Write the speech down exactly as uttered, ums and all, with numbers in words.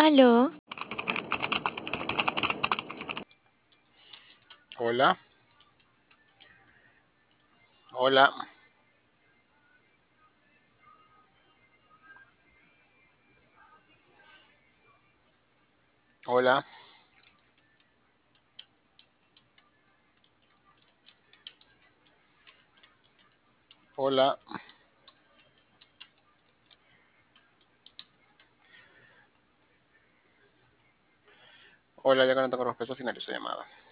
Aló, Hola, hola, hola, hola, hola, ya que no tengo respuesta, finalizo llamada.